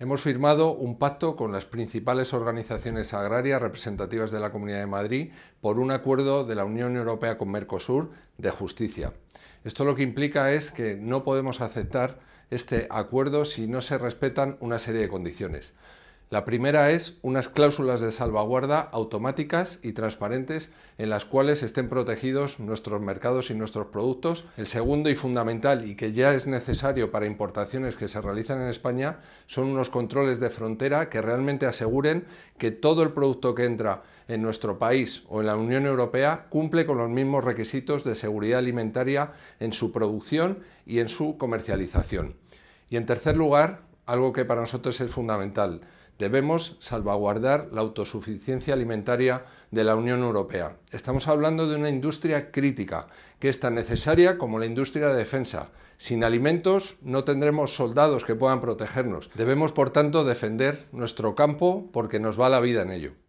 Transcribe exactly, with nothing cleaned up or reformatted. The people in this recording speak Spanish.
Hemos firmado un pacto con las principales organizaciones agrarias representativas de la Comunidad de Madrid por un acuerdo de la Unión Europea con Mercosur de justicia. Esto lo que implica es que no podemos aceptar este acuerdo si no se respetan una serie de condiciones. La primera es unas cláusulas de salvaguarda automáticas y transparentes en las cuales estén protegidos nuestros mercados y nuestros productos. El segundo y fundamental, y que ya es necesario para importaciones que se realizan en España, son unos controles de frontera que realmente aseguren que todo el producto que entra en nuestro país o en la Unión Europea cumple con los mismos requisitos de seguridad alimentaria en su producción y en su comercialización. Y en tercer lugar, algo que para nosotros es fundamental, debemos salvaguardar la autosuficiencia alimentaria de la Unión Europea. Estamos hablando de una industria crítica, que es tan necesaria como la industria de defensa. Sin alimentos no tendremos soldados que puedan protegernos. Debemos, por tanto, defender nuestro campo porque nos va la vida en ello.